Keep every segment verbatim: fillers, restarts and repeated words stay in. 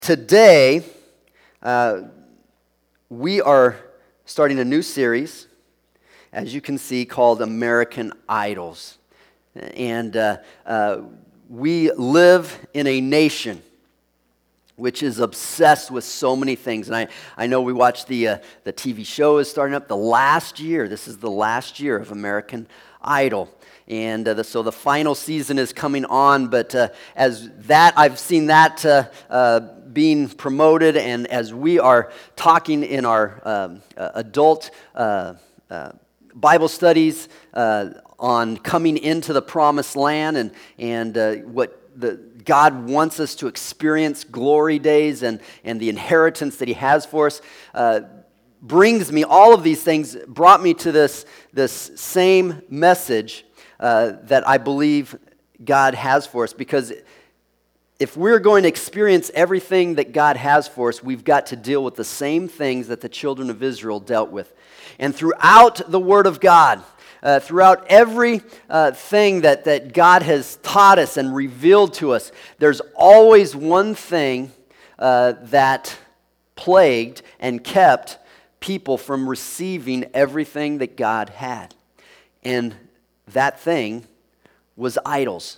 Today, uh, we are starting a new series, as you can see, called American Idols. And uh, uh, we live in a nation which is obsessed with so many things. And I, I know we watched the, uh, the T V show is starting up the last year. This is the last year of American Idol. And uh, the, so the final season is coming on, but uh, as that, I've seen that uh, uh, being promoted, and as we are talking in our um, uh, adult uh, uh, Bible studies uh, on coming into the promised land and, and uh, what the God wants us to experience, glory days and, and the inheritance that He has for us, uh, brings me, all of these things brought me to this, this same message uh, that I believe God has for us. Because if we're going to experience everything that God has for us, we've got to deal with the same things that the children of Israel dealt with. And throughout the Word of God, Uh, throughout every uh, thing that, that God has taught us and revealed to us, there's always one thing uh, that plagued and kept people from receiving everything that God had. And that thing was idols.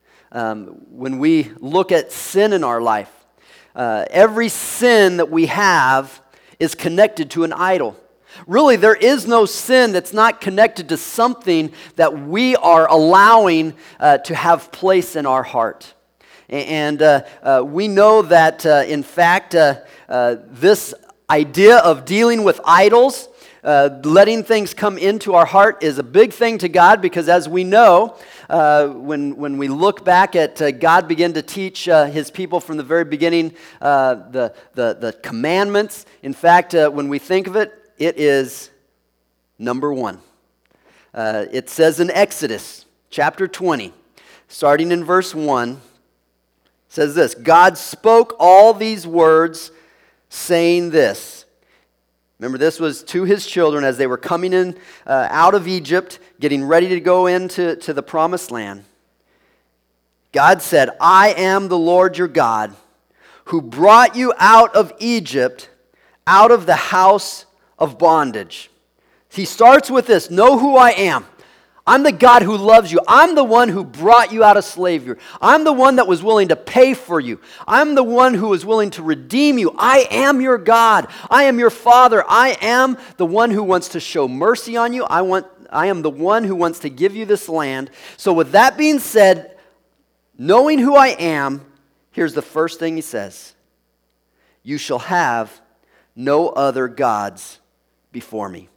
Um, when we look at sin in our life, uh, every sin that we have is connected to an idol. Really, there is no sin that's not connected to something that we are allowing uh, to have place in our heart. And uh, uh, we know that, uh, in fact, uh, uh, this idea of dealing with idols, uh, letting things come into our heart, is a big thing to God, because as we know, uh, when, when we look back at uh, God begin to teach uh, His people from the very beginning uh, the, the, the commandments, in fact, uh, when we think of it, it is number one. Uh, it says in Exodus chapter twenty, starting in verse one, says this: God spoke all these words, saying this. Remember, this was to His children as they were coming in uh, out of Egypt, getting ready to go into to the promised land. God said, I am the Lord your God, who brought you out of Egypt, out of the house of bondage. He starts with this: know who I am. I'm the God who loves you. I'm the one who brought you out of slavery. I'm the one that was willing to pay for you. I'm the one who was willing to redeem you. I am your God. I am your Father. I am the one who wants to show mercy on you. I want I am the one who wants to give you this land. So with that being said, knowing who I am, here's the first thing He says: you shall have no other gods before me.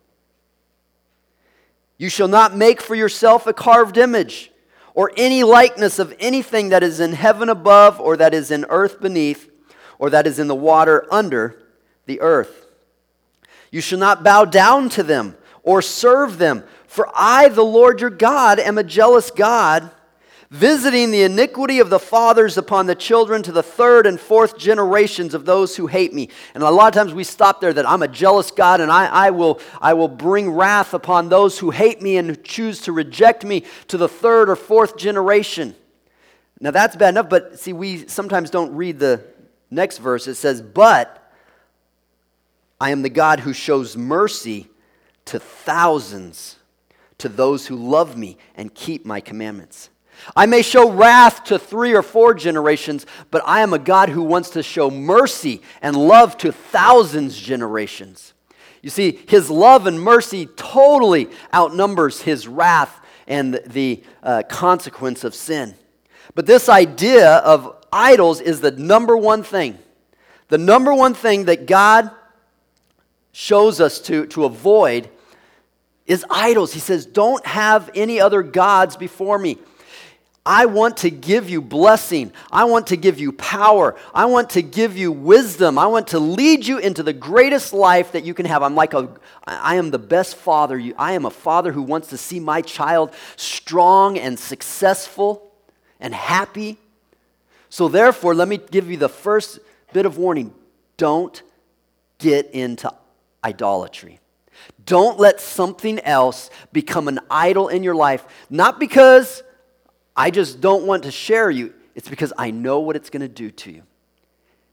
You shall not make for yourself a carved image or any likeness of anything that is in heaven above, or that is in earth beneath, or that is in the water under the earth. You shall not bow down to them or serve them, for I, the Lord your God, am a jealous God, visiting the iniquity of the fathers upon the children to the third and fourth generations of those who hate me. And a lot of times we stop there, that I'm a jealous God, and I, I will I will bring wrath upon those who hate me and choose to reject me to the third or fourth generation. Now that's bad enough, but see, we sometimes don't read the next verse. It says, but I am the God who shows mercy to thousands, to those who love me and keep my commandments. I may show wrath to three or four generations, but I am a God who wants to show mercy and love to thousands generations. You see, His love and mercy totally outnumbers His wrath and the uh, consequence of sin. But this idea of idols is the number one thing. The number one thing that God shows us to, to avoid is idols. He says, don't have any other gods before me. I want to give you blessing. I want to give you power. I want to give you wisdom. I want to lead you into the greatest life that you can have. I'm like a, I am the best father. I am a father who wants to see my child strong and successful and happy. So therefore, let me give you the first bit of warning. Don't get into idolatry. Don't let something else become an idol in your life. Not because I just don't want to share you. It's because I know what it's going to do to you.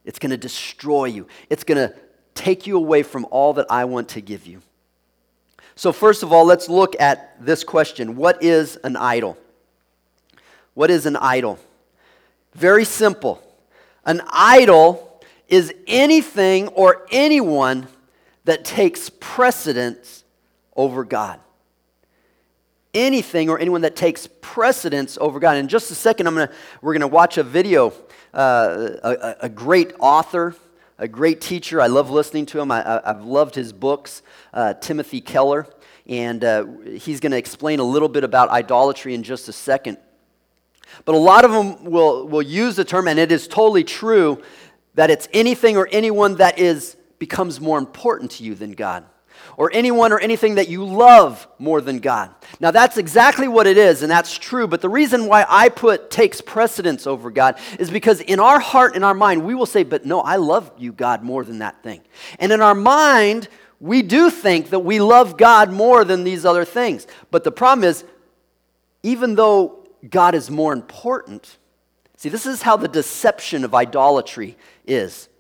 It's going to destroy you. It's going to take you away from all that I want to give you. So first of all, let's look at this question. What is an idol? What is an idol? Very simple. An idol is anything or anyone that takes precedence over God. Anything or anyone that takes precedence over God. In just a second, I'm gonna we're gonna watch a video. Uh, a, a great author, a great teacher. I love listening to him. I, I, I've loved his books. Uh, Timothy Keller, and uh, he's going to explain a little bit about idolatry in just a second. But a lot of them will will use the term, and it is totally true, that it's anything or anyone that is becomes more important to you than God, or anyone or anything that you love more than God. Now that's exactly what it is, and that's true, but the reason why I put takes precedence over God is because in our heart, in our mind, we will say, but no, I love you, God, more than that thing. And in our mind, we do think that we love God more than these other things. But the problem is, even though God is more important, see, this is how the deception of idolatry is.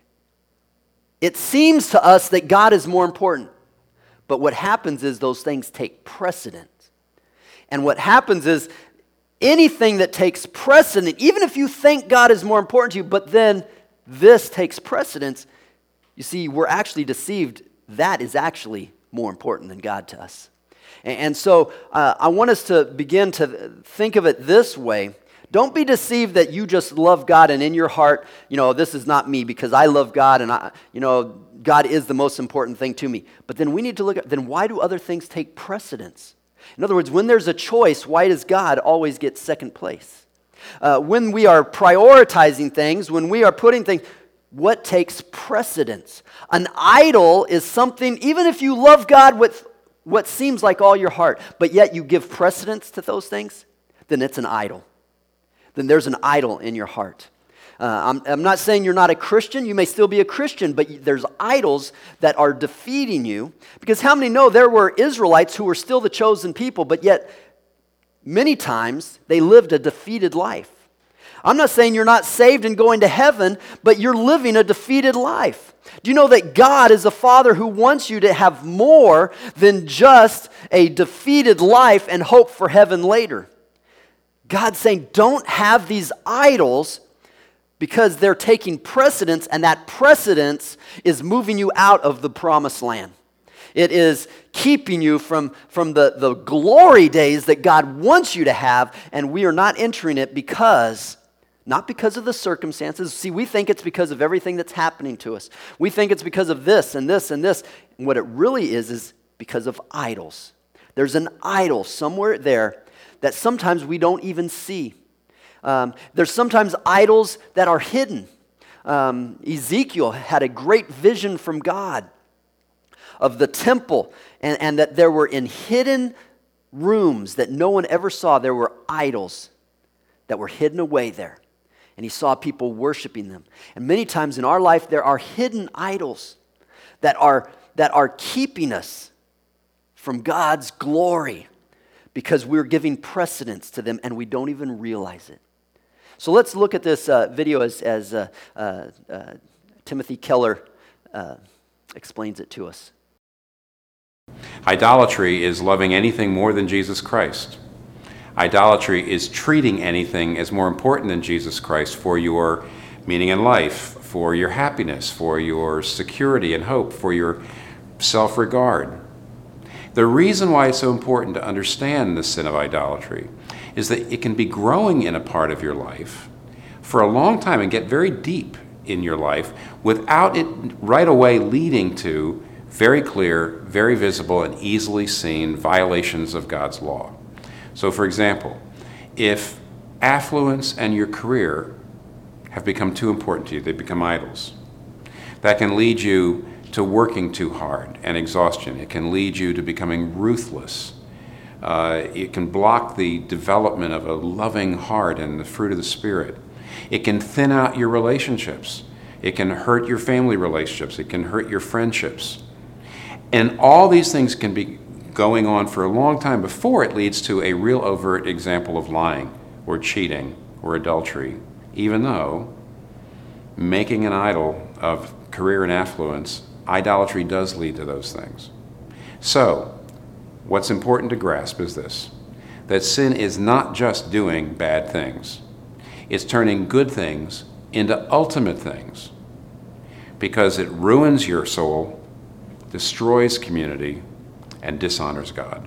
It seems to us that God is more important. But what happens is those things take precedence. And what happens is anything that takes precedent, even if you think God is more important to you, but then this takes precedence, you see, we're actually deceived. That is actually more important than God to us. And, and so uh, I want us to begin to think of it this way. Don't be deceived that you just love God and in your heart, you know, this is not me because I love God and, I, you know, God is the most important thing to me. But then we need to look at, then why do other things take precedence? In other words, when there's a choice, why does God always get second place? Uh, when we are prioritizing things, when we are putting things, what takes precedence? An idol is something, even if you love God with what seems like all your heart, but yet you give precedence to those things, then it's an idol. Then there's an idol in your heart. Uh, I'm, I'm not saying you're not a Christian. You may still be a Christian, but there's idols that are defeating you. Because how many know there were Israelites who were still the chosen people, but yet many times they lived a defeated life. I'm not saying you're not saved and going to heaven, but you're living a defeated life. Do you know that God is a Father who wants you to have more than just a defeated life and hope for heaven later? God's saying, don't have these idols because they're taking precedence, and that precedence is moving you out of the promised land. It is keeping you from, from the, the glory days that God wants you to have, and we are not entering it because, not because of the circumstances. See, we think it's because of everything that's happening to us. We think it's because of this and this and this. And what it really is is because of idols. There's an idol somewhere there that sometimes we don't even see. Um, there's sometimes idols that are hidden. Um, Ezekiel had a great vision from God of the temple, and, and that there were in hidden rooms that no one ever saw, there were idols that were hidden away there. And he saw people worshiping them. And many times in our life, there are hidden idols that are, that are keeping us from God's glory, because we're giving precedence to them and we don't even realize it. So let's look at this uh, video as, as uh, uh, uh, Timothy Keller uh, explains it to us. Idolatry is loving anything more than Jesus Christ. Idolatry is treating anything as more important than Jesus Christ for your meaning in life, for your happiness, for your security and hope, for your self-regard. The reason why it's so important to understand the sin of idolatry is that it can be growing in a part of your life for a long time and get very deep in your life without it right away leading to very clear, very visible, and easily seen violations of God's law. So for example, if affluence and your career have become too important to you, they become idols. That can lead you to working too hard and exhaustion. It can lead you to becoming ruthless. Uh, it can block the development of a loving heart and the fruit of the Spirit. It can thin out your relationships. It can hurt your family relationships. It can hurt your friendships. And all these things can be going on for a long time before it leads to a real overt example of lying or cheating or adultery, even though making an idol of career and affluence, idolatry does lead to those things. So, what's important to grasp is this, that sin is not just doing bad things. It's turning good things into ultimate things, because it ruins your soul, destroys community, and dishonors God.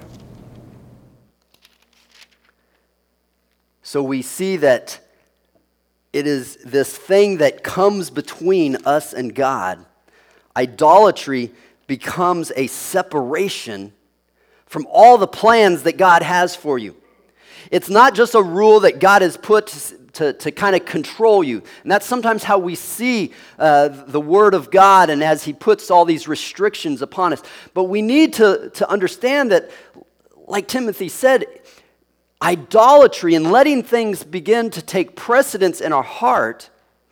So we see that it is this thing that comes between us and God. Idolatry becomes a separation from all the plans that God has for you. It's not just a rule that God has put to, to, to kind of control you. And that's sometimes how we see uh, the Word of God, and as He puts all these restrictions upon us. But we need to, to understand that, like Timothy said, idolatry and letting things begin to take precedence in our heart,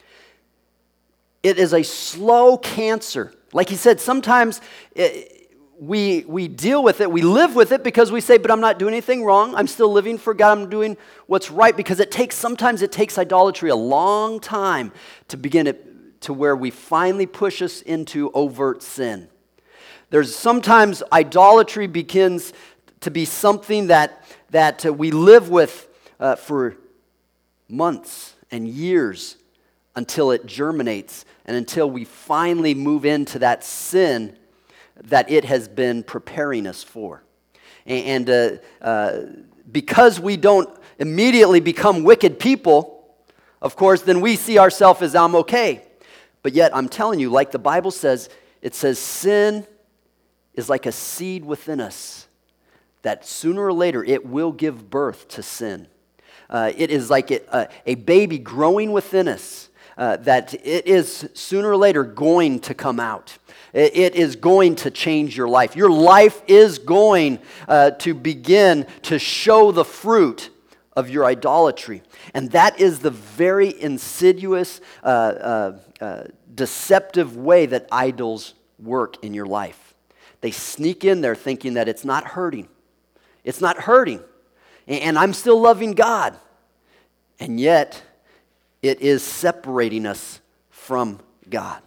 it is a slow cancer. Like he said, sometimes it, we, we deal with it, we live with it because we say, but I'm not doing anything wrong. I'm still living for God. I'm doing what's right, because it takes, sometimes it takes idolatry a long time to begin it, to where we finally push us into overt sin. There's sometimes idolatry begins to be something that that uh, we live with uh, for months and years until it germinates and until we finally move into that sin that it has been preparing us for. And uh, uh, because we don't immediately become wicked people, of course, then we see ourselves as I'm okay. But yet, I'm telling you, like the Bible says, it says sin is like a seed within us, that sooner or later it will give birth to sin. Uh, it is like it, uh, a baby growing within us, uh, that it is sooner or later going to come out. It, it is going to change your life. Your life is going uh, to begin to show the fruit of your idolatry. And that is the very insidious, uh, uh, uh, deceptive way that idols work in your life. They sneak in there thinking that it's not hurting. It's not hurting, and I'm still loving God. And yet, it is separating us from God.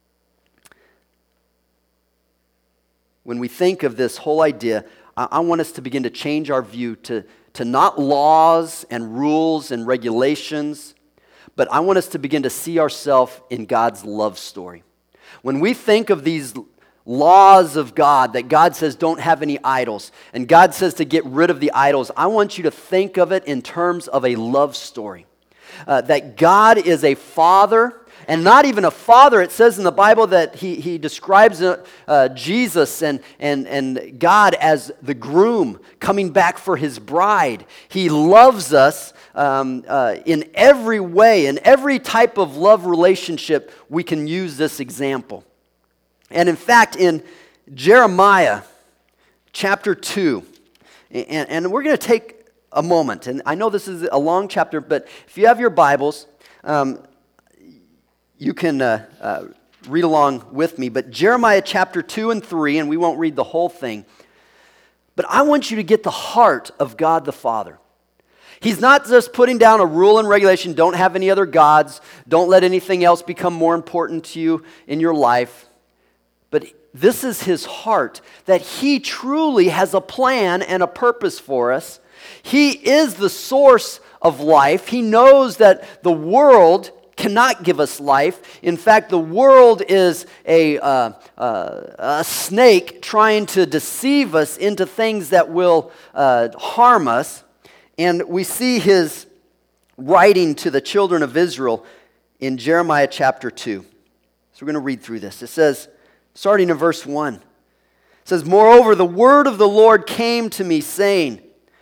When we think of this whole idea, I want us to begin to change our view to, to not laws and rules and regulations, but I want us to begin to see ourselves in God's love story. When we think of these laws of God, that God says don't have any idols, and God says to get rid of the idols, I want you to think of it in terms of a love story. Uh, that God is a father, and not even a father. It says in the Bible that he, he describes uh, uh, Jesus and, and, and God as the groom coming back for his bride. He loves us um, uh, in every way, in every type of love relationship. We can use this example. And in fact, in Jeremiah chapter two, and, and we're going to take a moment, and I know this is a long chapter, but if you have your Bibles, um, you can uh, uh, read along with me. But Jeremiah chapter two and three, and we won't read the whole thing, but I want you to get the heart of God the Father. He's not just putting down a rule and regulation, don't have any other gods, don't let anything else become more important to you in your life. But this is his heart, that he truly has a plan and a purpose for us. He is the source of life. He knows that the world cannot give us life. In fact, the world is a, uh, uh, a snake trying to deceive us into things that will uh, harm us. And we see his writing to the children of Israel in Jeremiah chapter two. So we're going to read through this. It says, starting in verse one, it says, "Moreover, the word of the Lord came to me, saying,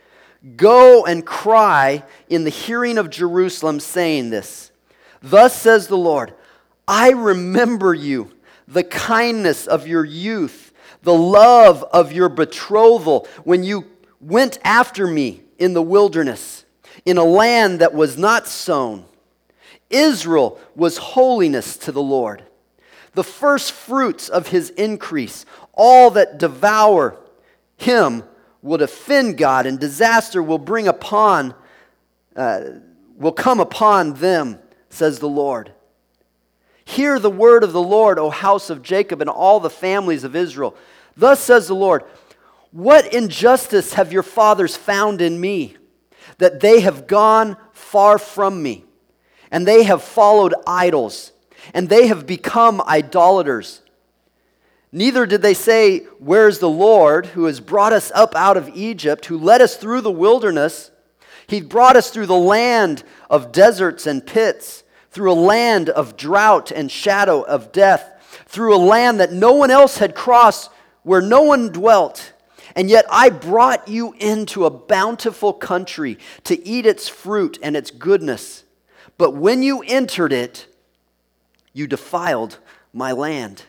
Go and cry in the hearing of Jerusalem, saying this, Thus says the Lord, I remember you, the kindness of your youth, the love of your betrothal, when you went after me in the wilderness, in a land that was not sown. Israel was holiness to the Lord. The first fruits of his increase, all that devour him will offend God, and disaster will bring upon, uh, will come upon them, says the Lord. Hear the word of the Lord, O house of Jacob, and all the families of Israel. Thus says the Lord, what injustice have your fathers found in me, that they have gone far from me, and they have followed idols, and they have become idolaters. Neither did they say, where is the Lord, who has brought us up out of Egypt, who led us through the wilderness? He brought us through the land of deserts and pits, through a land of drought and shadow of death, through a land that no one else had crossed, where no one dwelt. And yet I brought you into a bountiful country to eat its fruit and its goodness. But when you entered it, you defiled my land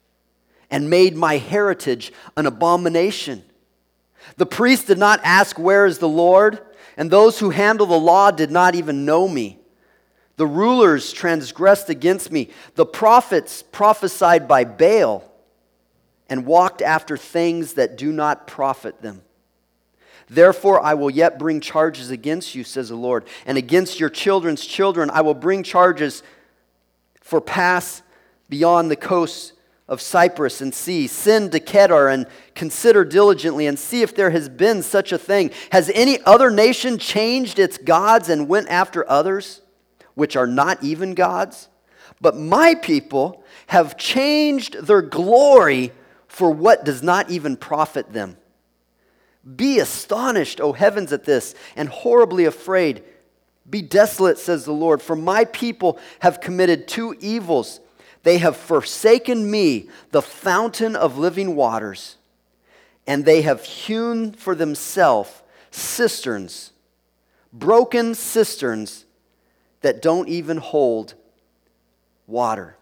and made my heritage an abomination. The priests did not ask, where is the Lord? And those who handle the law did not even know me. The rulers transgressed against me. The prophets prophesied by Baal and walked after things that do not profit them. Therefore I will yet bring charges against you, says the Lord, and against your children's children I will bring charges for pass beyond the coasts of Cyprus and see. Send to Kedar and consider diligently and see if there has been such a thing. Has any other nation changed its gods and went after others, which are not even gods? But my people have changed their glory for what does not even profit them. Be astonished, O heavens, at this, and horribly afraid. Be desolate, says the Lord, for my people have committed two evils. They have forsaken me, the fountain of living waters, and they have hewn for themselves cisterns, broken cisterns that don't even hold water.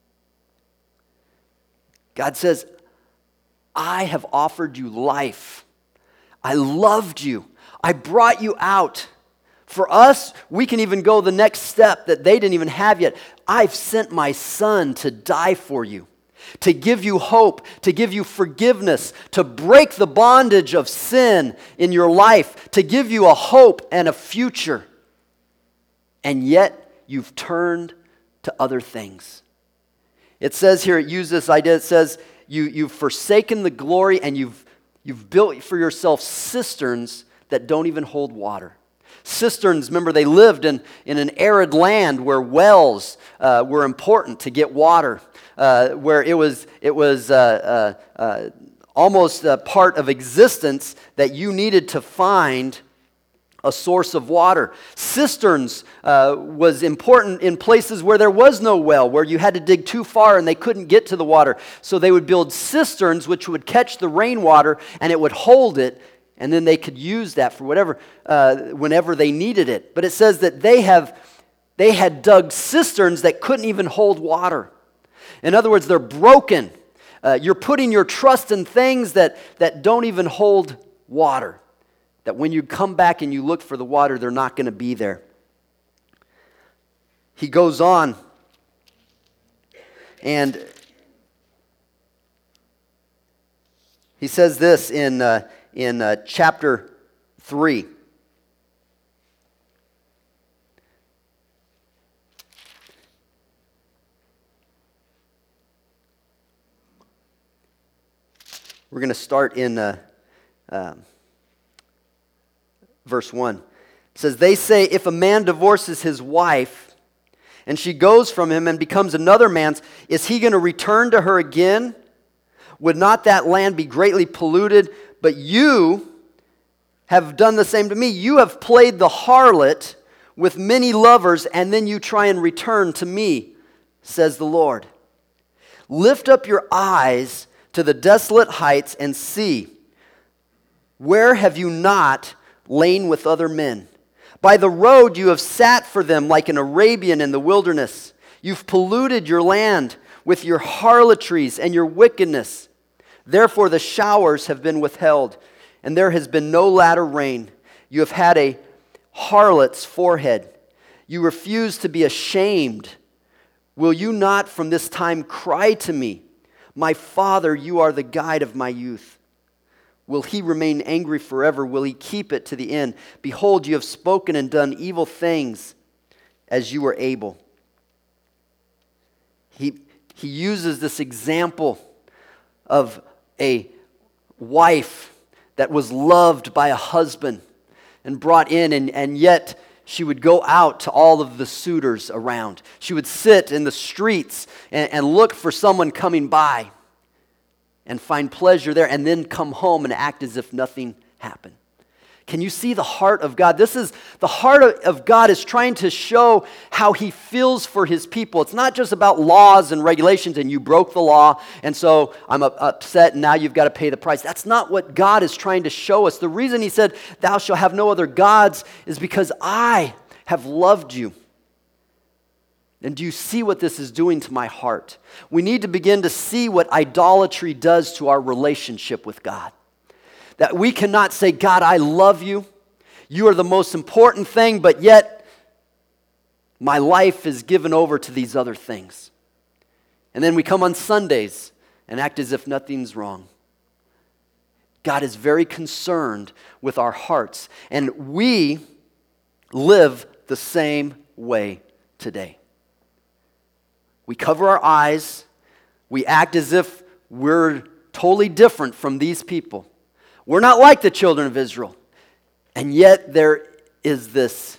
God says, I have offered you life. I loved you. I brought you out. For us, we can even go the next step that they didn't even have yet. I've sent my son to die for you, to give you hope, to give you forgiveness, to break the bondage of sin in your life, to give you a hope and a future. And yet, you've turned to other things. It says here, it uses this idea, it says, you, you've forsaken the glory and you've, you've built for yourself cisterns that don't even hold water. Cisterns, remember, they lived in, in an arid land where wells uh, were important to get water, uh, where it was, it was uh, uh, uh, almost a part of existence that you needed to find a source of water. Cisterns uh, was important in places where there was no well, where you had to dig too far and they couldn't get to the water. So they would build cisterns which would catch the rainwater and it would hold it, and then they could use that for whatever, uh, whenever they needed it. But it says that they have, they had dug cisterns that couldn't even hold water. In other words, they're broken. Uh, you're putting your trust in things that, that don't even hold water. That when you come back and you look for the water, they're not going to be there. He goes on, and he says this in, uh, in uh, chapter three. We're going to start in uh, uh, verse one. It says, they say, if a man divorces his wife and she goes from him and becomes another man's, is he going to return to her again? Would not that land be greatly polluted? But you have done the same to me. You have played the harlot with many lovers, and then you try and return to me, says the Lord. Lift up your eyes to the desolate heights and see, where have you not lain with other men? By the road you have sat for them like an Arabian in the wilderness. You've polluted your land with your harlotries and your wickedness. Therefore the showers have been withheld, and there has been no latter rain. You have had a harlot's forehead. You refuse to be ashamed. Will you not from this time cry to me, my Father, you are the guide of my youth? Will he remain angry forever? Will he keep it to the end? Behold, you have spoken and done evil things as you were able. He, he uses this example of a wife that was loved by a husband and brought in, and, and yet she would go out to all of the suitors around. She would sit in the streets and, and look for someone coming by and find pleasure there, and then come home and act as if nothing happened. Can you see the heart of God? This is the heart of, of God is trying to show how he feels for his people. It's not just about laws and regulations and you broke the law and so I'm upset and now you've got to pay the price. That's not what God is trying to show us. The reason he said, thou shalt have no other gods, is because I have loved you. And do you see what this is doing to my heart? We need to begin to see what idolatry does to our relationship with God. That we cannot say, God, I love you. You are the most important thing, but yet my life is given over to these other things. And then we come on Sundays and act as if nothing's wrong. God is very concerned with our hearts, and we live the same way today. We cover our eyes. We act as if we're totally different from these people. We're not like the children of Israel. And yet there is this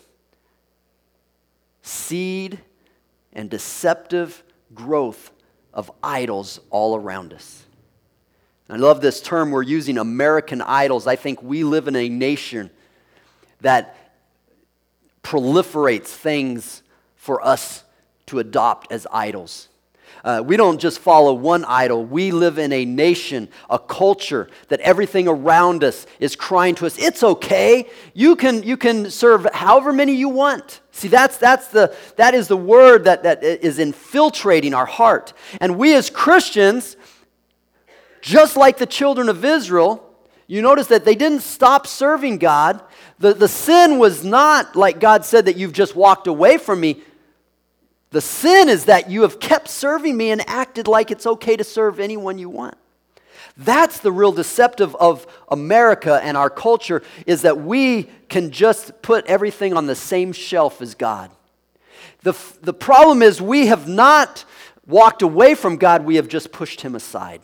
seed and deceptive growth of idols all around us. I love this term we're using, American idols. I think we live in a nation that proliferates things for us to adopt as idols. Uh, we don't just follow one idol. We live in a nation, a culture that everything around us is crying to us, it's okay. You can, you can serve however many you want. See, that's, that's the, that is the word that, that is infiltrating our heart. And we as Christians, just like the children of Israel, you notice that they didn't stop serving God. The, the sin was not like God said that you've just walked away from me. The sin is that you have kept serving me and acted like it's okay to serve anyone you want. That's the real deceptive of America and our culture, is that we can just put everything on the same shelf as God. The, the problem is we have not walked away from God, we have just pushed him aside.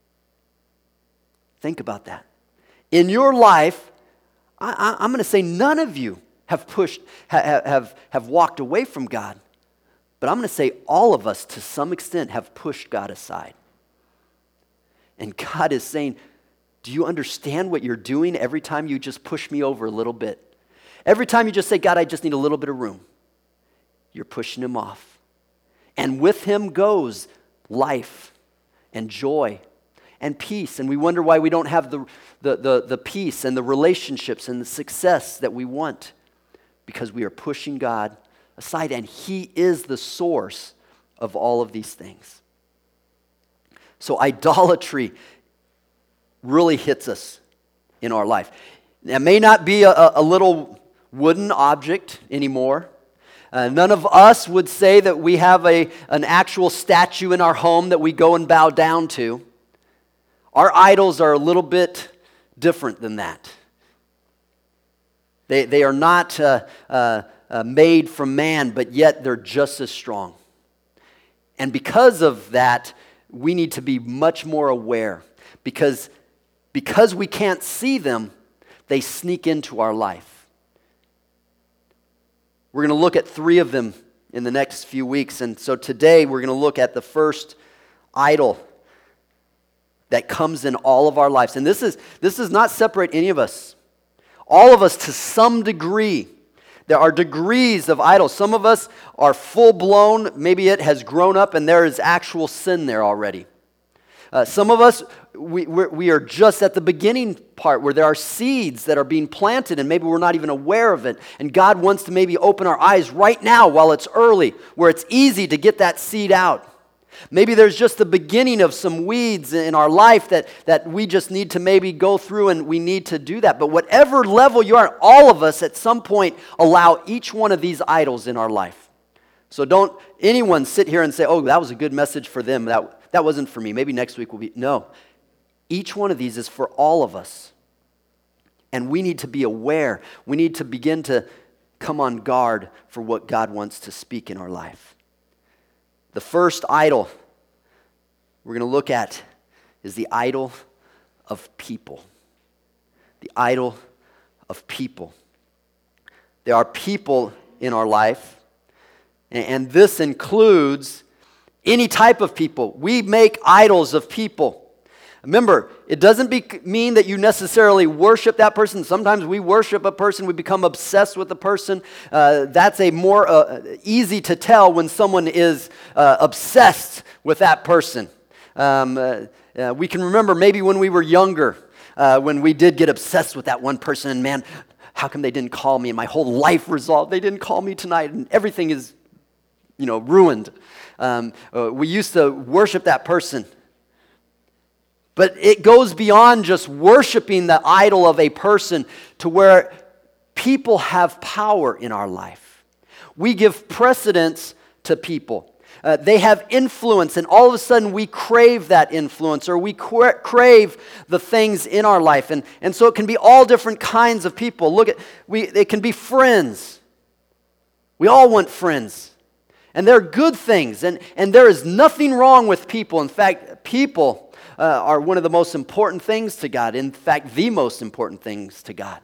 Think about that. In your life, I, I, I'm going to say none of you have pushed, ha, have, have walked away from God. But I'm going to say all of us, to some extent, have pushed God aside. And God is saying, do you understand what you're doing every time you just push me over a little bit? Every time you just say, God, I just need a little bit of room. You're pushing him off. And with him goes life and joy and peace. And we wonder why we don't have the, the, the, the peace and the relationships and the success that we want. Because we are pushing God aside, and he is the source of all of these things. So idolatry really hits us in our life. It may not be a, a little wooden object anymore. Uh, none of us would say that we have a, an actual statue in our home that we go and bow down to. Our idols are a little bit different than that. They, they are not uh, uh, Uh, made from man, but yet they're just as strong. And because of that, we need to be much more aware, because, because we can't see them, they sneak into our life. We're going to look at three of them in the next few weeks, and so today we're going to look at the first idol that comes in all of our lives. And this is this does not separate any of us. All of us, to some degree. There are degrees of idols. Some of us are full-blown. Maybe it has grown up and there is actual sin there already. Uh, some of us, we, we're, we are just at the beginning part where there are seeds that are being planted and maybe we're not even aware of it. And God wants to maybe open our eyes right now while it's early, where it's easy to get that seed out. Maybe there's just the beginning of some weeds in our life that, that we just need to maybe go through, and we need to do that. But whatever level you are, all of us at some point allow each one of these idols in our life. So don't anyone sit here and say, oh, that was a good message for them. That, that wasn't for me. Maybe next week will be. No. Each one of these is for all of us. And we need to be aware. We need to begin to come on guard for what God wants to speak in our life. The first idol we're going to look at is the idol of people. The idol of people. There are people in our life, and this includes any type of people. We make idols of people. Remember, it doesn't be, mean that you necessarily worship that person. Sometimes we worship a person, we become obsessed with a person. Uh, that's a more uh, easy to tell when someone is uh, obsessed with that person. Um, uh, uh, we can remember maybe when we were younger, uh, when we did get obsessed with that one person, and man, how come they didn't call me? And my whole life resolved. They didn't call me tonight, and everything is, you know, ruined. Um, uh, we used to worship that person. But it goes beyond just worshiping the idol of a person to where people have power in our life. We give precedence to people. Uh, they have influence, and all of a sudden we crave that influence, or we cra- crave the things in our life. And, and so it can be all different kinds of people. Look at, we, it can be friends. We all want friends. And they're good things, and, and there is nothing wrong with people. In fact, people Uh, are one of the most important things to God. In fact, the most important things to God.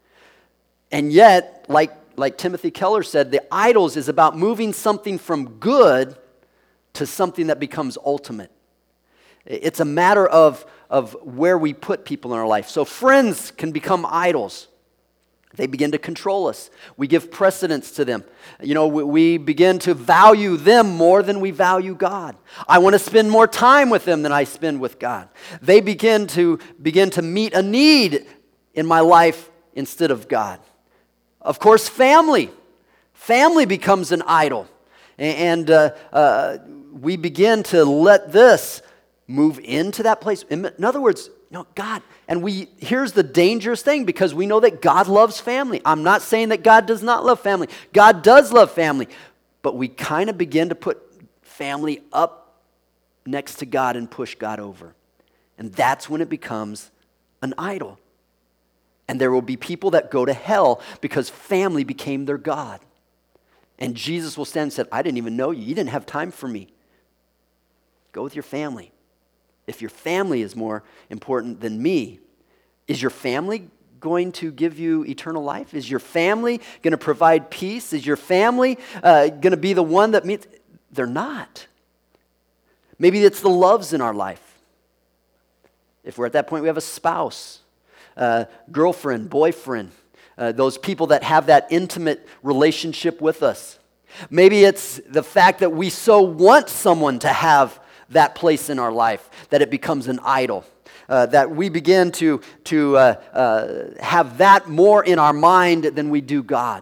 And yet, like, like Timothy Keller said, the idols is about moving something from good to something that becomes ultimate. It's a matter of, of where we put people in our life. So friends can become idols. They begin to control us. We give precedence to them. You know, we, we begin to value them more than we value God. I want to spend more time with them than I spend with God. They begin to begin to meet a need in my life instead of God. Of course, family. Family becomes an idol. And uh, uh, we begin to let this move into that place. In other words, you know, God, and we, here's the dangerous thing, because we know that God loves family. I'm not saying that God does not love family. God does love family. But we kind of begin to put family up next to God and push God over. And that's when it becomes an idol. And there will be people that go to hell because family became their God. And Jesus will stand and say, I didn't even know you. You didn't have time for me. Go with your family. If your family is more important than me, is your family going to give you eternal life? Is your family going to provide peace? Is your family uh, going to be the one that meets? They're not. Maybe it's the loves in our life. If we're at that point, we have a spouse, uh, girlfriend, boyfriend, uh, those people that have that intimate relationship with us. Maybe it's the fact that we so want someone to have that place in our life that it becomes an idol. Uh, that we begin to, to uh, uh, have that more in our mind than we do God.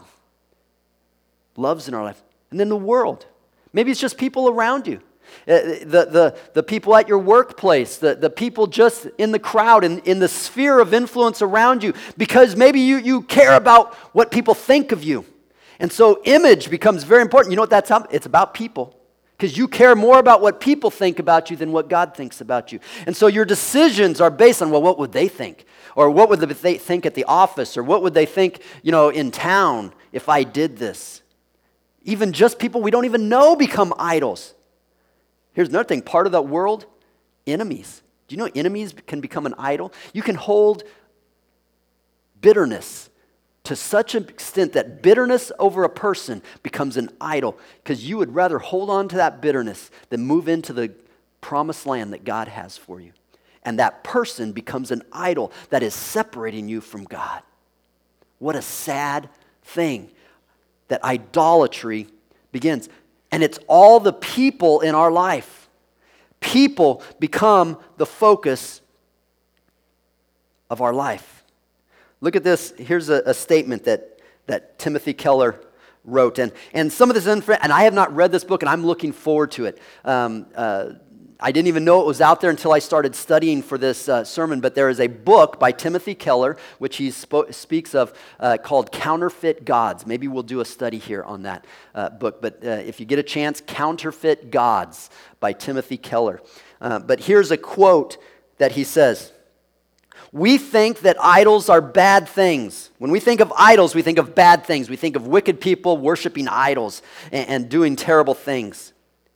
Love's in our life. And then the world. Maybe it's just people around you. Uh, the, the, the people at your workplace, the, the people just in the crowd, in, in the sphere of influence around you, because maybe you, you care about what people think of you. And so image becomes very important. You know what that's about? It's about people. Because you care more about what people think about you than what God thinks about you. And so your decisions are based on, well, what would they think? Or what would they think at the office? Or what would they think, you know, in town if I did this? Even just people we don't even know become idols. Here's another thing. Part of that world, enemies. Do you know enemies can become an idol? You can hold bitterness to such an extent that bitterness over a person becomes an idol, because you would rather hold on to that bitterness than move into the promised land that God has for you. And that person becomes an idol that is separating you from God. What a sad thing that idolatry begins. And it's all the people in our life. People become the focus of our life. Look at this. Here's a, a statement that, that Timothy Keller wrote. And, and some of this, inf- and I have not read this book, and I'm looking forward to it. Um, uh, I didn't even know it was out there until I started studying for this uh, sermon, but there is a book by Timothy Keller, which he spo- speaks of, uh, called Counterfeit Gods. Maybe we'll do a study here on that uh, book, but uh, if you get a chance, Counterfeit Gods by Timothy Keller. Uh, but here's a quote that he says. We think that idols are bad things. When we think of idols, we think of bad things. We think of wicked people worshiping idols and, and doing terrible things.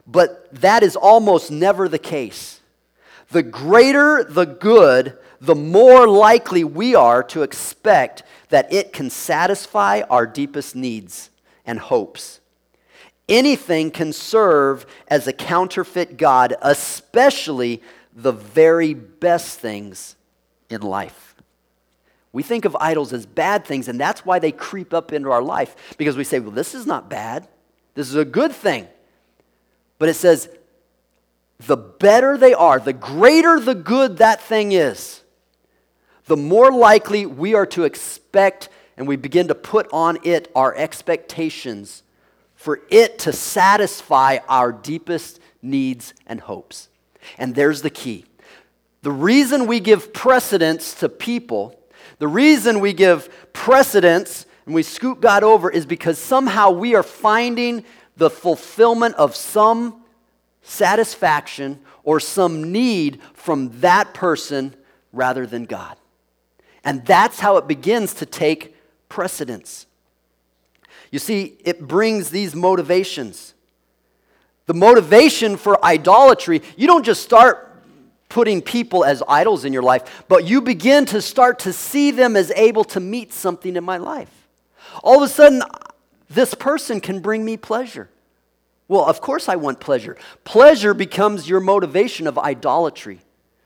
but that is almost never the case. The greater the good, the more likely we are to expect that it can satisfy our deepest needs and hopes. Anything can serve as a counterfeit God, especially the very best things in life. We think of idols as bad things, and that's why they creep up into our life, because we say, well, this is not bad. This is a good thing. But it says, the better they are, the greater the good that thing is, the more likely we are to expect, and we begin to put on it our expectations for it to satisfy our deepest needs and hopes. And there's the key. The reason we give precedence to people, the reason we give precedence and we scoot God over is because somehow we are finding the fulfillment of some satisfaction or some need from that person rather than God. And that's how it begins to take precedence. You see, it brings these motivations. The motivation for idolatry, you don't just start putting people as idols in your life, but you begin to start to see them as able to meet something in my life. All of a sudden, this person can bring me pleasure. Well, of course I want pleasure. Pleasure becomes your motivation of idolatry.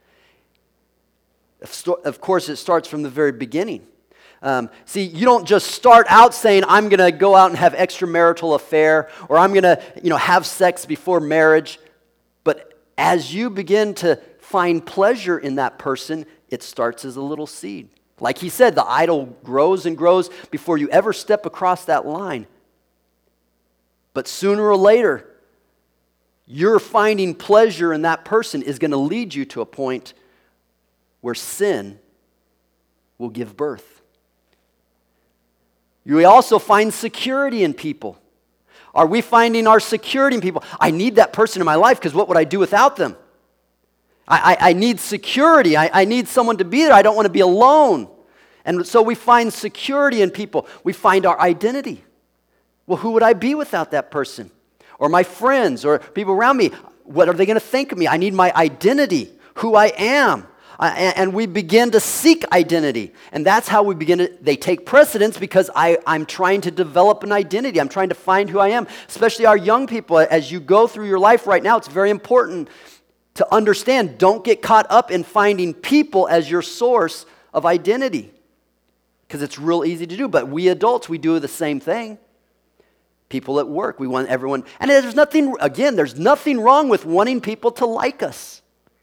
Of course, it starts from the very beginning. Um, see, you don't just start out saying, I'm going to go out and have extramarital affair, or I'm going to, you know, have sex before marriage. But as you begin to find pleasure in that person, it starts as a little seed. Like he said, the idol grows and grows before you ever step across that line. But sooner or later, your finding pleasure in that person is going to lead you to a point where sin will give birth. You also find security in people. Are we finding our security in people? I need that person in my life because what would I do without them? I, I, I need security. I, I need someone to be there. I don't want to be alone. And so we find security in people. We find our identity. Well, who would I be without that person? Or my friends or people around me. What are they going to think of me? I need my identity, who I am. Uh, and, and we begin to seek identity. And that's how we begin to, they take precedence because I, I'm trying to develop an identity. I'm trying to find who I am. Especially our young people, as you go through your life right now, it's very important to understand, don't get caught up in finding people as your source of identity. Because it's real easy to do. But we adults, we do the same thing. People at work, we want everyone, and there's nothing, again, there's nothing wrong with wanting people to like us.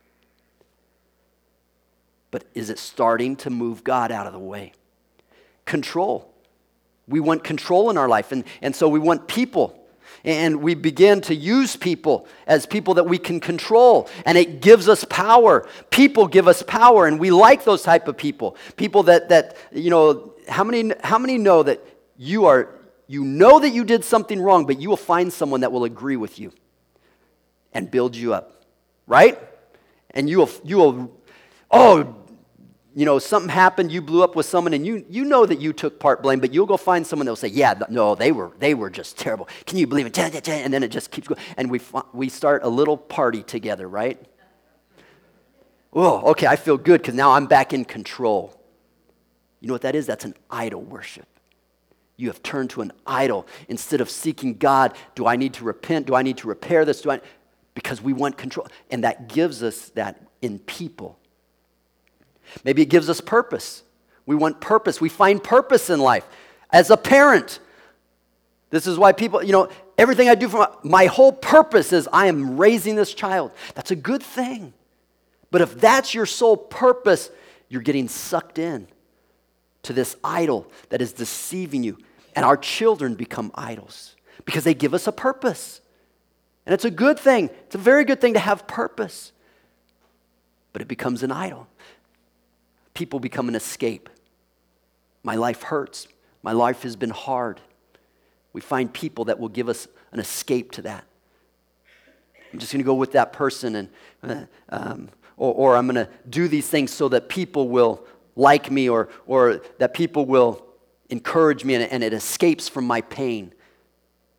But is it starting to move God out of the way? Control. We want control in our life, and, and so we want people. And we begin to use people as people that we can control, and it gives us power. People give us power, and we like those type of people. People that, that you know, how many, how many know that you are, you know that you did something wrong, but you will find someone that will agree with you and build you up, right? And you will, you will, oh, you know, something happened, you blew up with someone, and you you know that you took part blame, but you'll go find someone that will say, yeah, no, they were they were just terrible. Can you believe it? And then it just keeps going. And we we start a little party together, right? Oh, okay, I feel good because now I'm back in control. You know what that is? That's an idol worship. You have turned to an idol instead of seeking God. Do I need to repent? Do I need to repair this? Do I? Because we want control. And that gives us that in people. Maybe it gives us purpose. We want purpose. We find purpose in life. As a parent, this is why people, you know, everything I do for my, my whole purpose is I am raising this child. That's a good thing. But if that's your sole purpose, you're getting sucked in to this idol that is deceiving you. And our children become idols because they give us a purpose. And it's a good thing. It's a very good thing to have purpose. But it becomes an idol. People become an escape. My life hurts. My life has been hard. We find people that will give us an escape to that. I'm just going to go with that person, and uh, um, or, or I'm going to do these things so that people will like me, or or that people will encourage me, and, and it escapes from my pain.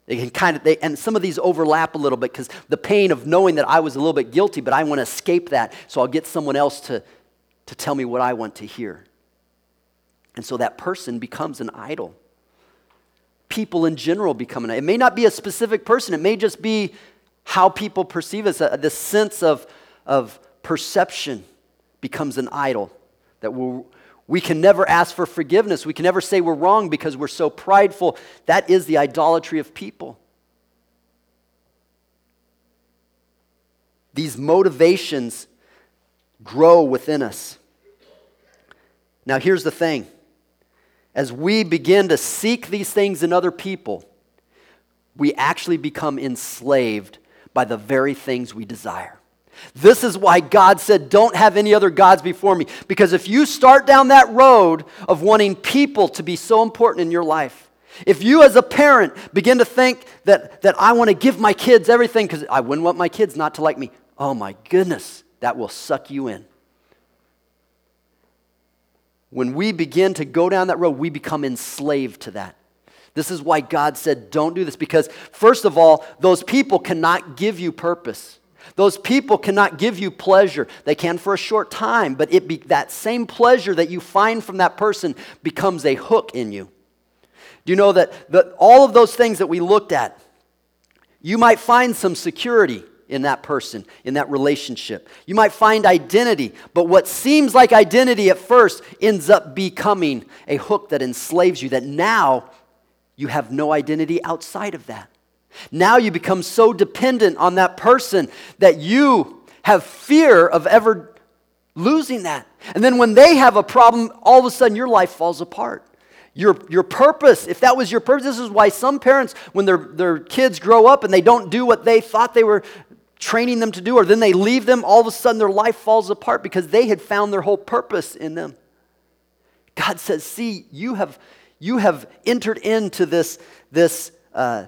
They can kind of, they, and some of these overlap a little bit because the pain of knowing that I was a little bit guilty, but I want to escape that, so I'll get someone else to, to tell me what I want to hear. And so that person becomes an idol. People in general become an idol. It may not be a specific person. It may just be how people perceive us. Uh, this sense of, of perception becomes an idol. That we're, we can never ask for forgiveness. We can never say we're wrong because we're so prideful. That is the idolatry of people. These motivations grow within us. Now here's the thing. As we begin to seek these things in other people, we actually become enslaved by the very things we desire. This is why God said, don't have any other gods before me. Because if you start down that road of wanting people to be so important in your life, if you as a parent begin to think that, that I want to give my kids everything because I wouldn't want my kids not to like me, oh my goodness, that will suck you in. When we begin to go down that road, we become enslaved to that. This is why God said, don't do this. Because first of all, those people cannot give you purpose. Those people cannot give you pleasure. They can for a short time, but it be, that same pleasure that you find from that person becomes a hook in you. Do you know that, that all of those things that we looked at, you might find some security in that person, in that relationship. You might find identity, but what seems like identity at first ends up becoming a hook that enslaves you, that now you have no identity outside of that. Now you become so dependent on that person that you have fear of ever losing that. And then when they have a problem, all of a sudden your life falls apart. Your, your purpose, if that was your purpose, this is why some parents, when their, their kids grow up and they don't do what they thought they were training them to do, or then they leave them, all of a sudden their life falls apart because they had found their whole purpose in them. God says, see, you have, you have entered into this, this uh,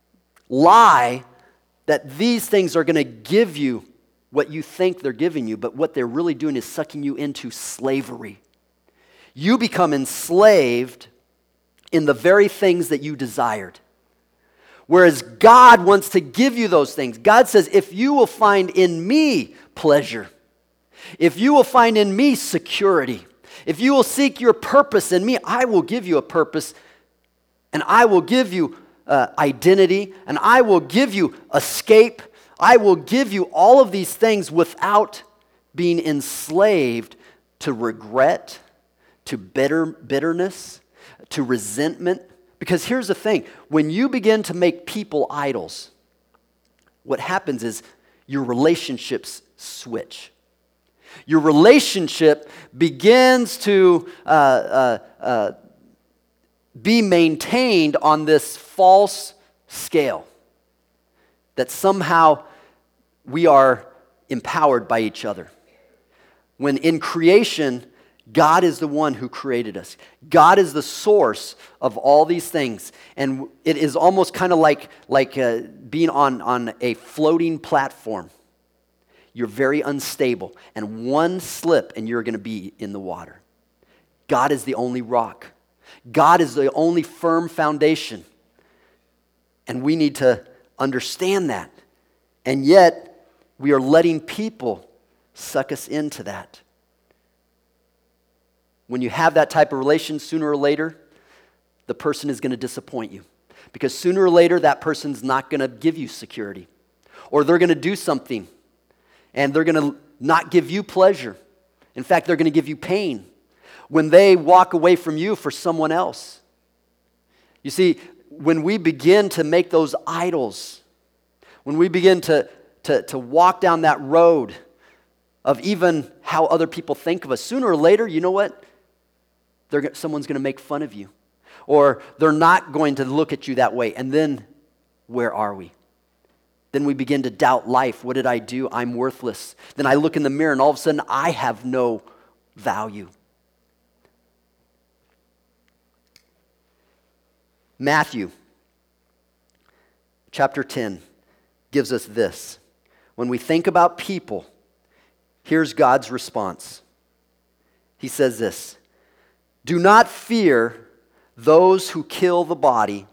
lie that these things are going to give you what you think they're giving you, but what they're really doing is sucking you into slavery. You become enslaved in the very things that you desired. Whereas God wants to give you those things. God says, if you will find in me pleasure, if you will find in me security, if you will seek your purpose in me, I will give you a purpose, and I will give you uh, identity, and I will give you escape. I will give you all of these things without being enslaved to regret, to bitter, bitterness, to resentment. Because here's the thing, when you begin to make people idols, what happens is your relationships switch. Your relationship begins to uh, uh, uh, be maintained on this false scale that somehow we are empowered by each other. When in creation, God is the one who created us. God is the source of all these things. And it is almost kind of like, like uh, being on, on a floating platform. You're very unstable. And one slip and you're going to be in the water. God is the only rock. God is the only firm foundation. And we need to understand that. And yet, we are letting people suck us into that. When you have that type of relation, sooner or later, the person is going to disappoint you. Because sooner or later, that person's not going to give you security. Or they're going to do something, and they're going to not give you pleasure. In fact, they're going to give you pain when they walk away from you for someone else. You see, when we begin to make those idols, when we begin to, to, to walk down that road of even how other people think of us, sooner or later, you know what? They're, someone's going to make fun of you. Or they're not going to look at you that way. And then, where are we? Then we begin to doubt life. What did I do? I'm worthless. Then I look in the mirror and all of a sudden I have no value. Matthew chapter ten gives us this. When we think about people, here's God's response. He says this, "Do not fear those who kill the body,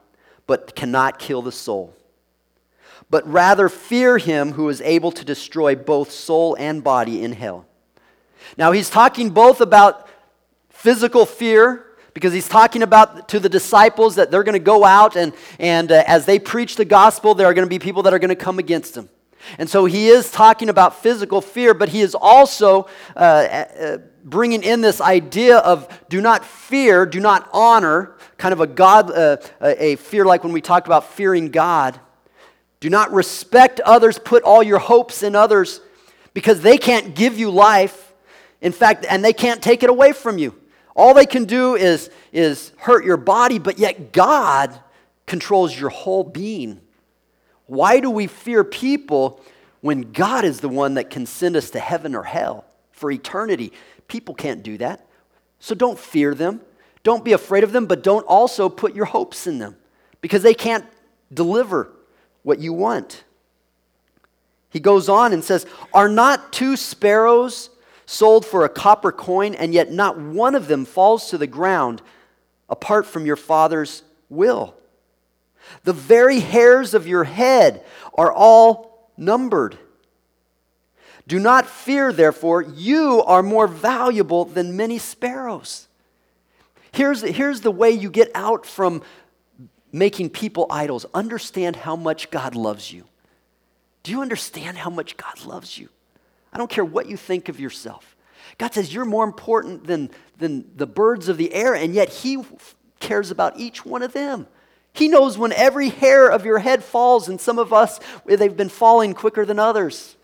but cannot kill the soul. But rather fear him who is able to destroy both soul and body in hell. Now he's talking both about physical fear, because he's talking about to the disciples that they're going to go out and, and uh, as they preach the gospel, there are going to be people that are going to come against them. And so he is talking about physical fear, but he is also uh, uh, bringing in this idea of do not fear, do not honor, kind of a God, uh, a fear like when we talked about fearing God. Do not respect others, put all your hopes in others, because they can't give you life. In fact, and they can't take it away from you. All they can do is, is hurt your body, but yet God controls your whole being. Why do we fear people when God is the one that can send us to heaven or hell for eternity? People can't do that. So don't fear them. Don't be afraid of them, but don't also put your hopes in them, because they can't deliver what you want. He goes on and says, are not two sparrows sold for a copper coin, and yet not one of them falls to the ground apart from your Father's will? The very hairs of your head are all numbered. Do not fear, therefore, you are more valuable than many sparrows. Here's, here's the way you get out from making people idols. Understand how much God loves you. Do you understand how much God loves you? I don't care what you think of yourself. God says you're more important than, than the birds of the air, and yet He cares about each one of them. He knows when every hair of your head falls, and some of us, they've been falling quicker than others.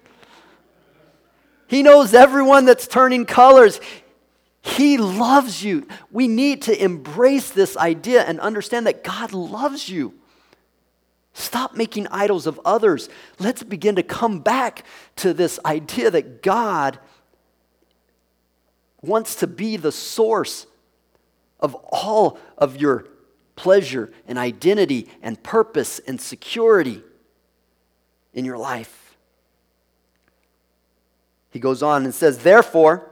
He knows everyone that's turning colors. He loves you. We need to embrace this idea and understand that God loves you. Stop making idols of others. Let's begin to come back to this idea that God wants to be the source of all of your pleasure and identity and purpose and security in your life. He goes on and says, therefore,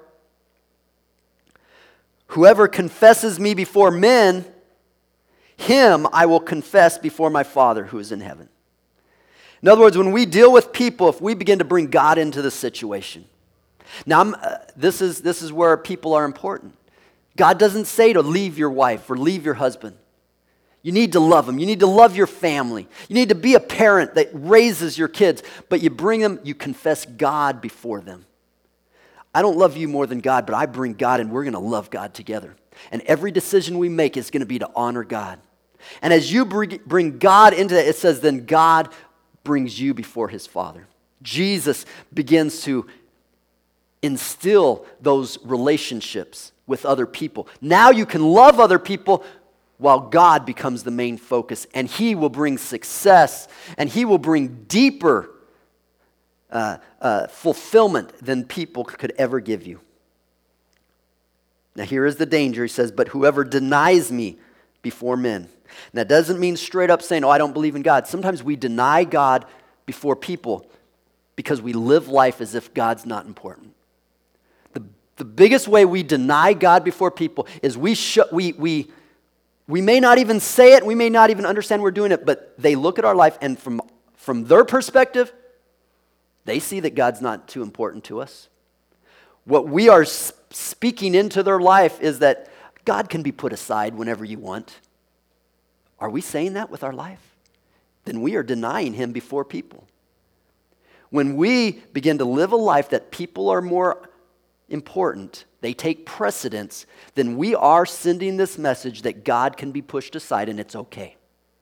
whoever confesses me before men, him I will confess before my Father who is in heaven. In other words, when we deal with people, if we begin to bring God into the situation. Now, I'm, uh, this is, this is where people are important. God doesn't say to leave your wife or leave your husband. You need to love them. You need to love your family. You need to be a parent that raises your kids, but you bring them, you confess God before them. I don't love you more than God, but I bring God, and we're going to love God together. And every decision we make is going to be to honor God. And as you bring God into that, it says then God brings you before His Father. Jesus begins to instill those relationships with other people. Now you can love other people while God becomes the main focus, and He will bring success, and He will bring deeper uh, uh, fulfillment than people could ever give you. Now here is the danger. He says, but whoever denies me before men. And that doesn't mean straight up saying, oh, I don't believe in God. Sometimes we deny God before people because we live life as if God's not important. The, the biggest way we deny God before people is we, sh- we, we, we may not even say it, we may not even understand we're doing it, but they look at our life, and from, from their perspective, they see that God's not too important to us. What we are speaking into their life is that God can be put aside whenever you want. Are we saying that with our life? Then we are denying Him before people. When we begin to live a life that people are more important, they take precedence, then we are sending this message that God can be pushed aside and it's okay.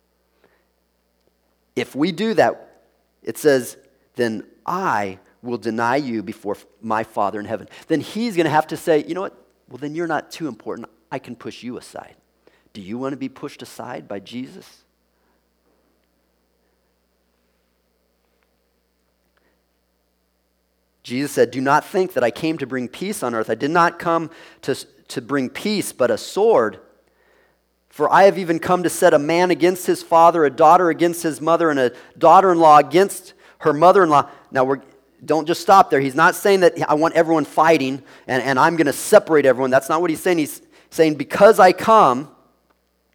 If we do that, it says, then I will deny you before my Father in heaven. Then He's going to have to say, you know what? Well, then you're not too important. I can push you aside. Do you want to be pushed aside by Jesus? Jesus said, do not think that I came to bring peace on earth. I did not come to, to bring peace, but a sword. For I have even come to set a man against his father, a daughter against his mother, and a daughter-in-law against her mother-in-law. Now, we're, don't just stop there. He's not saying that I want everyone fighting and, and I'm going to separate everyone. That's not what he's saying. He's saying, because I come,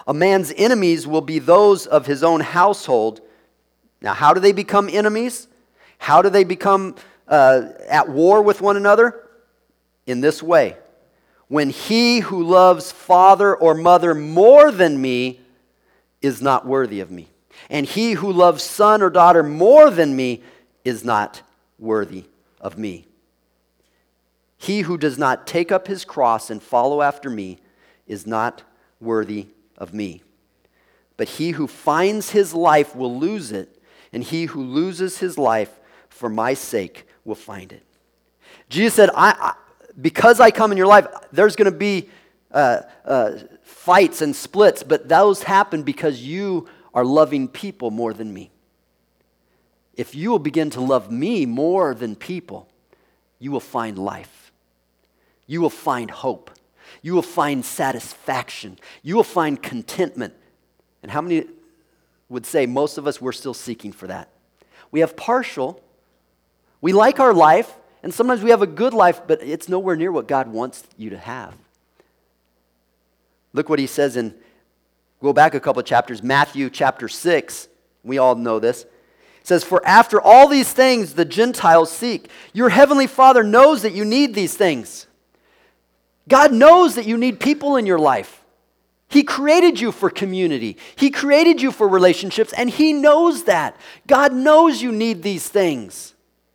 A man's enemies will be those of his own household. Now, how do they become enemies? How do they become uh, at war with one another? In this way. When he who loves father or mother more than me is not worthy of me. And he who loves son or daughter more than me is not worthy of me. He who does not take up his cross and follow after me is not worthy of me. But he who finds his life will lose it, and he who loses his life for my sake will find it. Jesus said, I, I because I come in your life, there's going to be uh, uh, fights and splits, but those happen because you are loving people more than me. If you will begin to love me more than people, you will find life. You will find hope. You will find satisfaction. You will find contentment. And how many would say most of us, we're still seeking for that? We have partial. We like our life, and sometimes we have a good life, but it's nowhere near what God wants you to have. Look what he says in, go back a couple of chapters, Matthew chapter six. We all know this. It says, for after all these things the Gentiles seek. Your heavenly Father knows that you need these things. God knows that you need people in your life. He created you for community. He created you for relationships, and he knows that. God knows you need these things.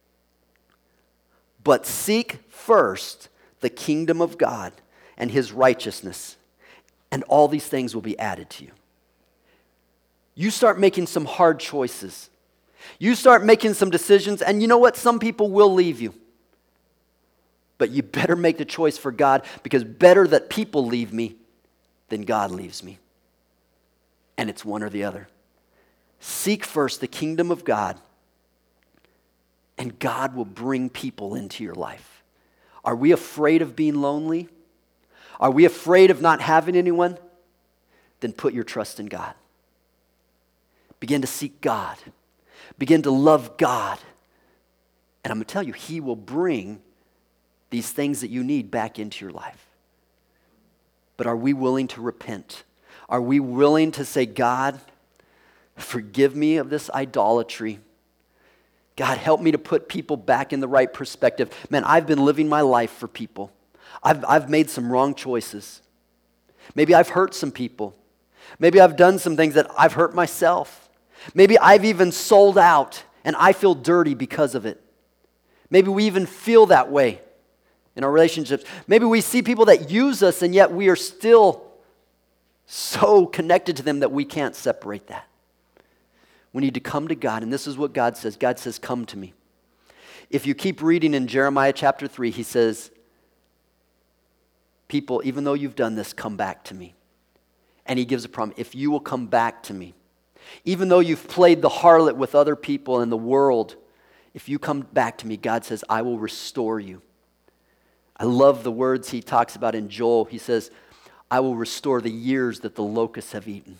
But seek first the kingdom of God and his righteousness, and all these things will be added to you. You start making some hard choices. You start making some decisions, and you know what? Some people will leave you. But you better make the choice for God, because better that people leave me than God leaves me. And it's one or the other. Seek first the kingdom of God, and God will bring people into your life. Are we afraid of being lonely? Are we afraid of not having anyone? Then put your trust in God. Begin to seek God. Begin to love God. And I'm going to tell you, he will bring these things that you need back into your life. But are we willing to repent? Are we willing to say, God, forgive me of this idolatry? God, help me to put people back in the right perspective. Man, I've been living my life for people. I've, I've made some wrong choices. Maybe I've hurt some people. Maybe I've done some things that I've hurt myself. Maybe I've even sold out and I feel dirty because of it. Maybe we even feel that way in our relationships. Maybe we see people that use us and yet we are still so connected to them that we can't separate that. We need to come to God, and this is what God says. God says, come to me. If you keep reading in Jeremiah chapter three, he says, people, even though you've done this, come back to me. And he gives a promise. If you will come back to me, even though you've played the harlot with other people in the world, if you come back to me, God says, I will restore you. I love the words he talks about in Joel. He says, I will restore the years that the locusts have eaten.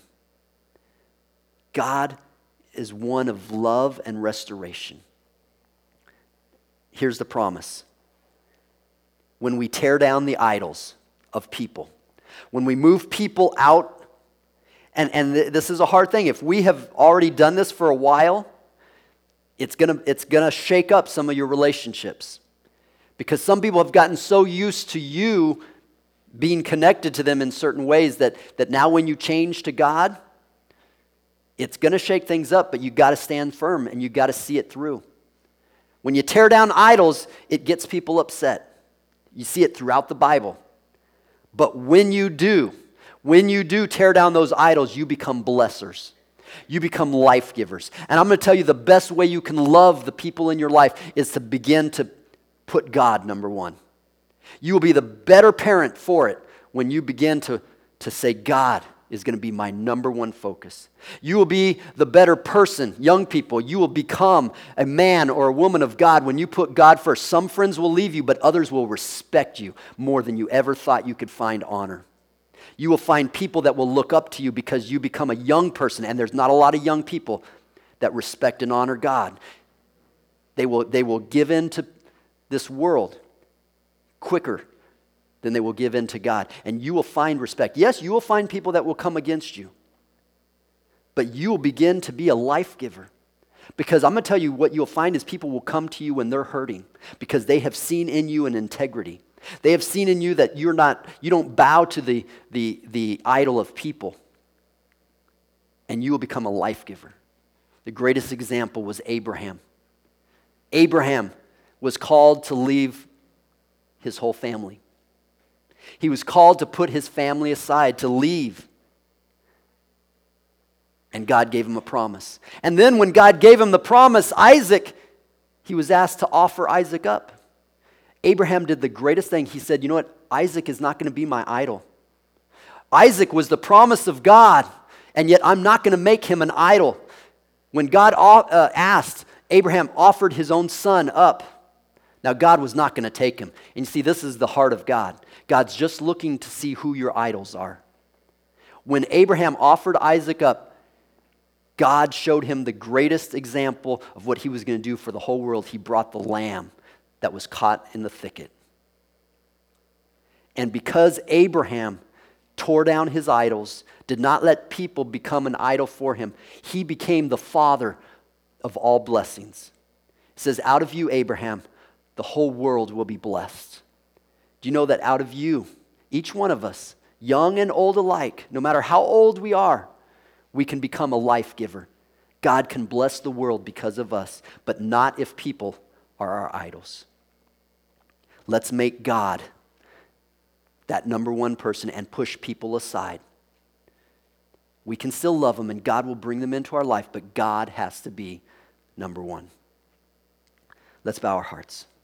God is one of love and restoration. Here's the promise. When we tear down the idols of people, when we move people out, and, and th- this is a hard thing. If we have already done this for a while, it's gonna, it's gonna shake up some of your relationships. Because some people have gotten so used to you being connected to them in certain ways that, that now when you change to God, it's going to shake things up, but you got to stand firm and you got to see it through. When you tear down idols, it gets people upset. You see it throughout the Bible. But when you do, when you do tear down those idols, you become blessers. You become life givers. And I'm going to tell you the best way you can love the people in your life is to begin to put God number one. You will be the better parent for it when you begin to, to say, God is going to be my number one focus. You will be the better person, young people. You will become a man or a woman of God when you put God first. Some friends will leave you, but others will respect you more than you ever thought you could find honor. You will find people that will look up to you because you become a young person, and there's not a lot of young people that respect and honor God. They will, they will give in to this world quicker then they will give in to God. And you will find respect. Yes, you will find people that will come against you. But you will begin to be a life giver. Because I'm going to tell you what you'll find is people will come to you when they're hurting because they have seen in you an integrity. They have seen in you that you're not, you don't bow to the, the, the idol of people. And you will become a life giver. The greatest example was Abraham. Abraham was called to leave his whole family. He was called to put his family aside, to leave. And God gave him a promise. And then when God gave him the promise, Isaac, he was asked to offer Isaac up. Abraham did the greatest thing. He said, you know what? Isaac is not going to be my idol. Isaac was the promise of God, and yet I'm not going to make him an idol. When God uh, asked, Abraham offered his own son up. Now, God was not going to take him. And you see, this is the heart of God. God's just looking to see who your idols are. When Abraham offered Isaac up, God showed him the greatest example of what he was going to do for the whole world. He brought the lamb that was caught in the thicket. And because Abraham tore down his idols, did not let people become an idol for him, he became the father of all blessings. It says, out of you, Abraham, the whole world will be blessed. Do you know that out of you, each one of us, young and old alike, no matter how old we are, we can become a life giver. God can bless the world because of us, but not if people are our idols. Let's make God that number one person and push people aside. We can still love them and God will bring them into our life, but God has to be number one. Let's bow our hearts.